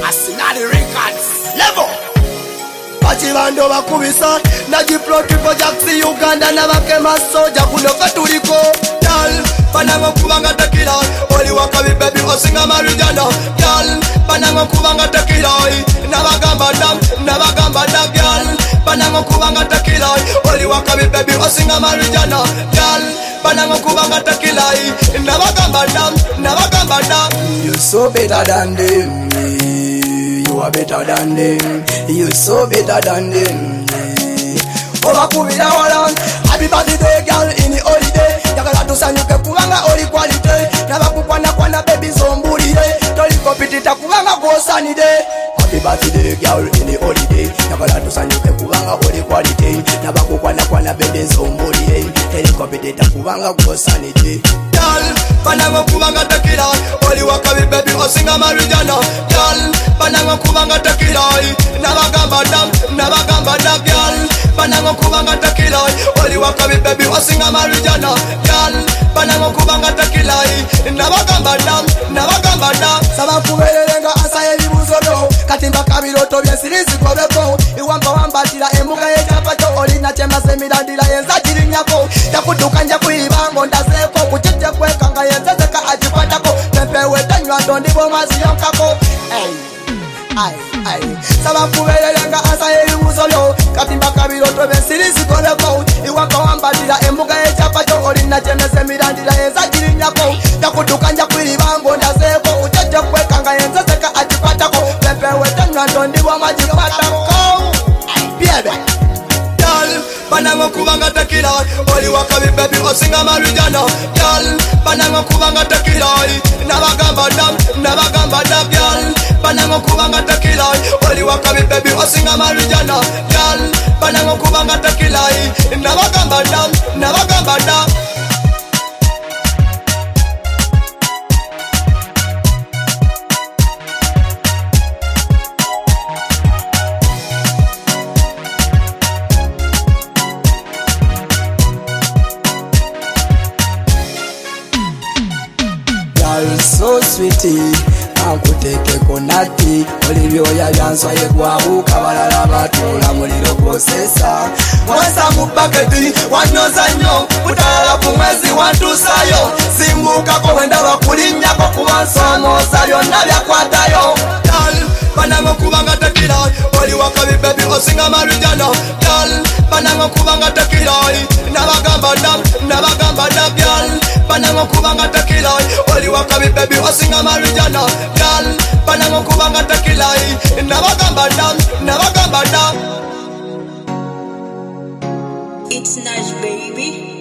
Asinali Records Level Bachibando bakubisa Najiplot triple jaxi Uganda Nabakema soja kunoka tuliko Girl, panango kubanga tequila Oli wakabi baby osinga marijana Girl, panango kubanga tequila Nabagamba da girl Panango kubanga tequila Oli wakabi baby osinga marijana Girl, panango kubanga tequila Nabagamba da You so better than them You are better than them. You so better than them. Obakubira wala happy birthday girl in the holiday. Yakala tusanyuke kubanga oli quality. Nabakukwana baby zombulire. Toli kopitita kubanga gosanide. Happy birthday girl in the holiday. Yakala tusanyuke kubanga oli quality. Nabakukwana baby zombulire. Toli kopitita kubanga gosanide. Girl, panango kubanga tequila. Oli wakabi baby osinga marijana. Girl, panango kubanga tequila. Nabagamba da girl. Panango kubanga tequila. Oli wakabi baby osinga marijana. Girl, panango kubanga tequila. Nabagamba da. Saba kubelenga asaye libuzono. Katimba kabiroto byesirizi kobeko. Iwamba wambatira emuga yechapacho. Oli na chema semilandira yenza chirinyako. Yakuduka nja kuibango ndazeko. Kucheche kwekanga yenzezeka ajipatako. Tempewe tanywa ndondibo mazi yonkako. Ay Saba kubelenga asaye libuzono. Katimba kabiroto byesirizi kobeko. Iwamba wambatira emuga yechapacho. Oli na chema semilandira yenza chirinyako. Yakuduka nja kuibango ndazeko. Kucheche kwekanga yenzezeka ajipatako. Tempewe tanywa ndondibo mazi yonkako. Baby Girl, panango kubanga tequila. Oli wakabi baby osinga marijana. Girl, panango kubanga tequila. Nabagamba da girl. Panango kubanga tequila. Oli wakabi baby osinga marijana. Girl, panango kubanga tequila. Nabagamba da. So sweetie Ankuteke konati Olivyoya vyanswa yegwabuka Balala batula muliro kosesa Mwasa mubaketi wanyoza nyo Kutalala kumwezi wantusayo Simbuka ko wenda bakulinyako Kubansomoza byonna byakwatayo Girl, panango kubanga tequila Oli wakabi baby osinga marijana Girl, panango kubanga tequila Nabagamba da girl Panango kubanga tequila Oli wakabi baby osinga marijana Girl, panango kubanga tequila Nabagamba da It's Nash baby